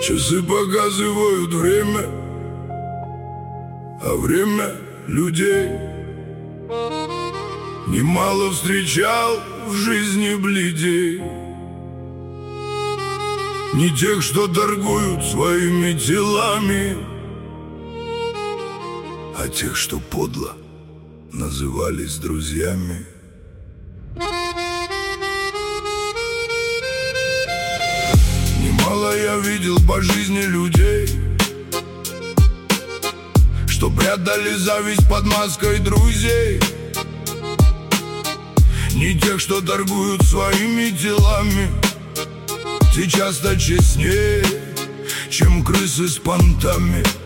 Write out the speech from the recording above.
Часы показывают время, а время людей. Немало встречал в жизни бледей, не тех, что торгуют своими телами, а тех, что подло назывались друзьями. Немало я видел по жизни людей, что прятали зависть под маской друзей, не тех, что торгуют своими телами. Ты часто честнее, чем крысы с понтами.